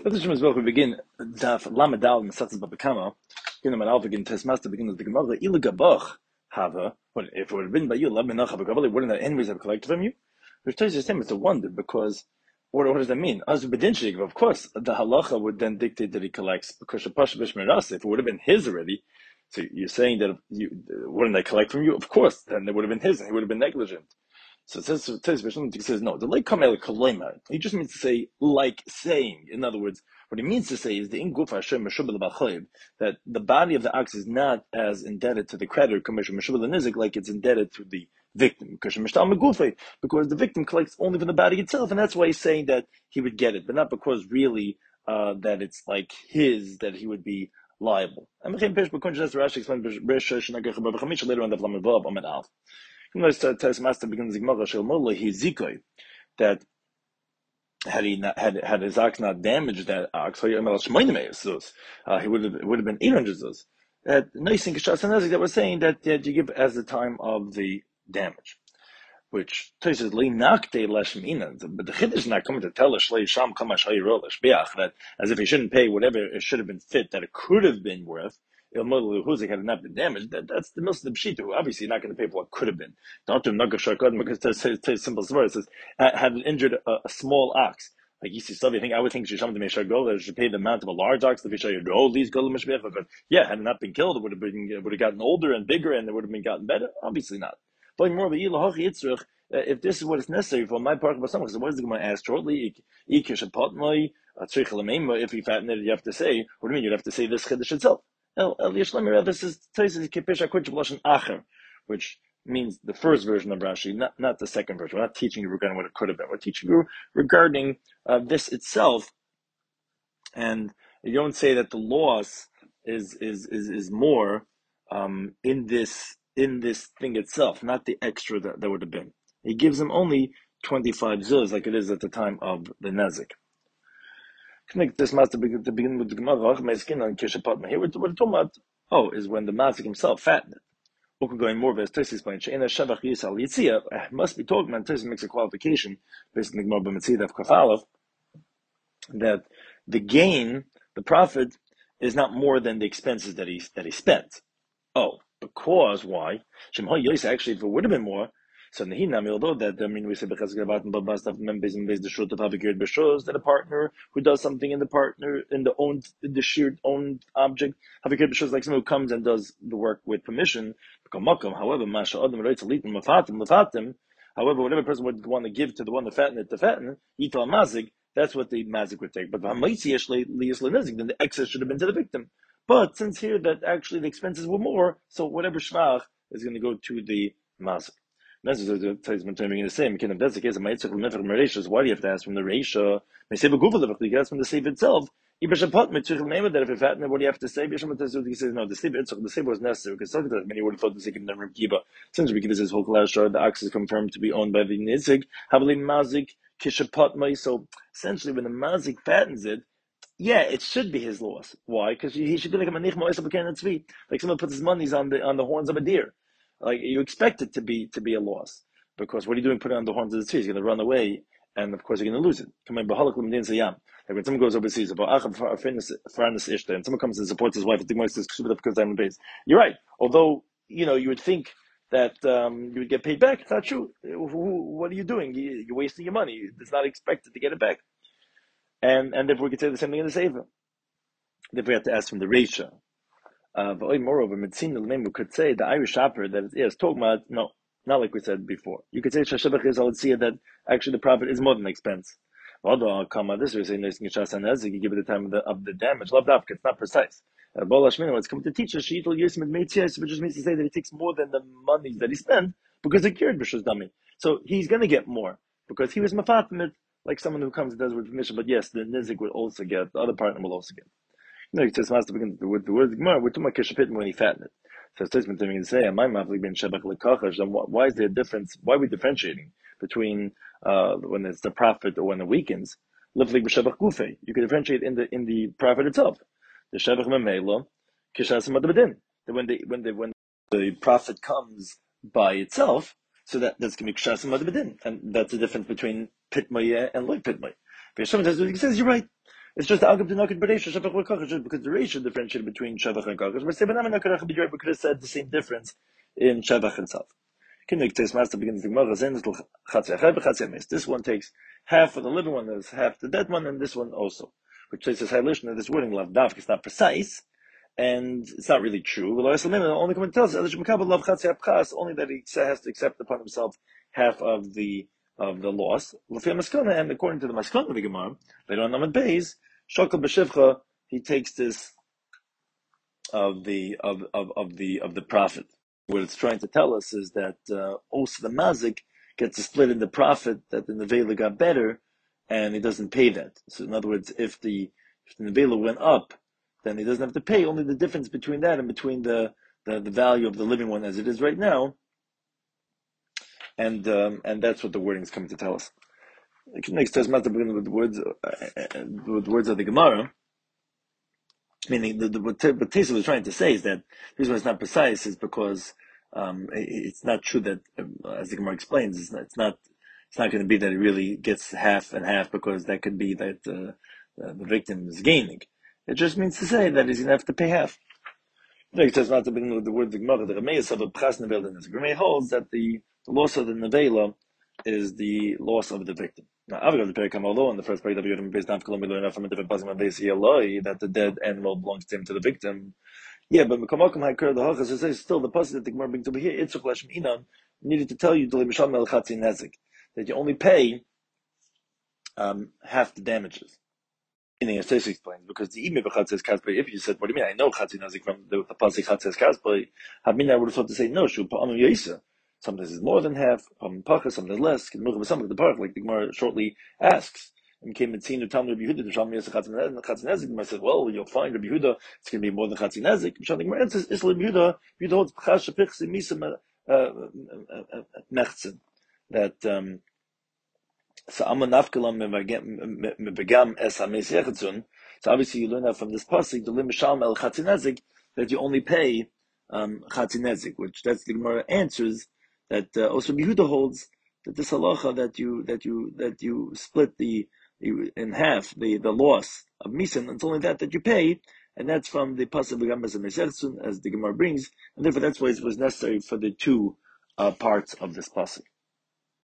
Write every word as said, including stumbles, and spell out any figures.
Let us we begin Daf Lamadal and Satzes Babakama. Begin the Malal begin Tes Master begin the Gemara Ilagabach Hava. What if it would have been by you, Laminacha Bakavali, wouldn't the enemies have collected from you? Which tells you the same, it's a wonder because what, what does that mean? As Bedinchik, of course, the halacha would then dictate that he collects because Shapasha Bishmeras, if it would have been his already, so you're saying that you wouldn't they collect from you? Of course, then it would have been his and he would have been negligent. So it says, it says, it says no, the like kamel kalema. He just means to say like saying. In other words, what he means to say is the in guf Hashem meshubel b'chayv, that the body of the ox is not as indebted to the creditor commission meshubel nizik like it's indebted to the victim because the victim collects only from the body itself, and that's why he's saying that he would get it, but not because really uh, that it's like his that he would be liable. Later on, the Master begins that had he not, had had his ox not damaged that ox, uh, he would have it would have been eight hundred zuz. That nice thing that was saying that, that you give as the time of the damage, which says li nakte lashmina. But the chiddush is not coming to tell us sham kamash that as if he shouldn't pay whatever it should have been fit that it could have been worth. Il Huzik had not been damaged. That, that's the most of the Pshita, who obviously not going to pay for what could have been. Don't do because it says, it says simple story. It says, had injured a, a small ox. Like you see stuff, you think, I would think Shisham to Meshagol, that should pay the amount of a large ox, the Vishayo, these Golim Meshbech. But yeah, had it not been killed, it would have been, it would have gotten older and bigger and it would have been gotten better. Obviously not. But more of a if this is what is necessary for my part of some, because what is the going to ask shortly? If he fattened it, you have to say, what do you mean? You'd have to say this Chiddush itself. This is which means the first version of Rashi, not, not the second version. We're not teaching you regarding what it could have been. We're teaching you regarding uh, this itself. And you don't say that the loss is is is, is more um, in this in this thing itself, not the extra that, that would have been. He gives him only twenty-five zuz, like it is at the time of the Nezik. This must begin to begin with the Gemara. Here, what we're talking about, oh, is when the Mazik himself fattened it. Going more of his Tosis point. Must be talking about Tosis makes a qualification based on the Gemara b'Metzid of Kafalov that the gain, the profit, is not more than the expenses that he that he spent. Oh, because why? Actually, if it would have been more. So Nehinam, although that I mean we say because about the short of Havigir that a partner who does something in the partner in the owned in the shared owned object, Havigir B'Shos like someone who comes and does the work with permission. However, Masha Adam writes a litin mafatim mafatim. However, whatever person would want to give to the one to fatten it to fatten, Yital Mazik, that's what the Mazik would take. But then the excess should have been to the victim. But since here that actually the expenses were more, so whatever shvach is going to go to the Mazik. That's the same. If that's the case, why do you have to ask from the Reisha? You can ask from the Seif itself. That if it fattened, what do you have to say? He says, no, the Seif the Seif was necessary because many would have thought the Seif in the Reb Kiva. Since we give this whole class, the ox is confirmed to be owned by the Nizik. Mazik Kishapatmai. So essentially, when the Mazik fattens it, yeah, it should be his loss. Why? Because he should be like a manich mo'esa b'keren tzvi. Like someone puts his money on the on the horns of a deer. Like you expect it to be to be a loss because what are you doing? Putting on the horns of the tree? He's going to run away, and of course you're going to lose it. Like when someone goes overseas, and someone comes and supports his wife, you're right. Although you know you would think that um, you would get paid back. It's not true. What are you doing? You're wasting your money. It's not expected to get it back. And and if we could say the same thing in the Sefer, if we have to ask from the Reisha. Uh, but moreover, Metzina we could say the Irish shopper that is yes, talking about no, not like we said before. You could say Shashabach is that actually the profit is more than the expense. Although come this is saying you give it the time of the of the damage. Love that it's not precise. Uh, it's coming to teach us Sheetal Yismid Meitzias, which just means to say that it takes more than the money that he spent because it cured Bishus Dummy. So he's gonna get more because he was Mafatimit, like someone who comes and does with permission, but yes, the Nizik will also get, the other partner will also get. No, it says master begin with the word Gemara. We're talking about kishapit when he fattened it. So it's statement to say, "My maflik ben shebach lekachash." Then why is there a difference? Why are we differentiating between uh, when it's the profit or when it weakens? Liflik b'shebach gufe. You can differentiate in the in the profit itself. The shebach memela kishasim adabedin. That when the when the when the profit comes by itself, so that that's going to be kishasim adabedin, and that's the difference between pitmaya and loy pitmaya. He says you're right. It's just Agab Dinakid Bereisha Shavach Lekach, just because the Reisha differentiated between Shavach and Kach. But Sebenam and Nakarach we could have said the same difference in Shavach itself. Kinnik takes master begins the Gemara Zen This one takes half for the living one, there's half the dead one, and this one also. Which says that this wording Lav Davk is not precise, and it's not really true. The only comment tells us only that he has to accept upon himself half of the of the loss. And according to the Maskana of the Gemara, later on Amud Beis, Shokal B'Shivcha, he takes this of the of, of, of the of the profit. What it's trying to tell us is that uh, also the mazik gets a split in the profit that the nevela got better, and he doesn't pay that. So in other words, if the if the nevela went up, then he doesn't have to pay. Only the difference between that and between the, the, the value of the living one as it is right now, and um, and that's what the wording is coming to tell us. Next, Taz Mata begins with the words uh, with the words of the Gemara. Meaning, the, the, what, what Tesa was trying to say is that the reason why it's not precise is because um, it, it's not true that, uh, as the Gemara explains, it's not, it's not it's not going to be that it really gets half and half, because that could be that uh, uh, the victim is gaining. It just means to say that he's going to have to pay half. It says not to begin with the word the Gemara. The Remeis of a Pras Nevela in this. Remei holds that the, the loss of the Nevela is the loss of the victim. Now, Avigad the Perikam, although in the first part of the based on we learn from a different passage on that the dead animal belongs to him, to the victim. Yeah, but Mekamakum Haikar the Hachas says still the passage that the Gemara brings over here. It's a Flesh Inan needed to tell you that you only pay um, half the damages. Meaning, as Tess explains, because the ime b'chatzes kasbay, if you said, what do you mean? I know chatzin nazik from the, the pasuk chatzes kasbay. I mean, I would have thought to say no. Shu pa'amim yaisa. Sometimes it's more than half. Pa'amim pachas, sometimes less. Can move with some of the park, like the Gemara shortly asks. And came and seen the Talmud Rabbi Yehuda. The Shalom Yaseh chatzin nazik. The Gemara said, well, you'll find Rabbi Yehuda. It's going to be more than chatzin nazik. The Gemara answers, is Rabbi Yehuda. Yehuda holds pchash shepichsi misa mechtzin. That um. So So obviously you learn that from this pasuk, the limisham el chatzinezik, that you only pay um, chatzinezik, which that's the Gemara answers that uh, also Yehuda holds that this halacha that you that you that you split the in half the, the loss of misan. It's only that that you pay, and that's from the pasuk as the Gemara brings, and therefore that's why it was necessary for the two uh, parts of this pasuk.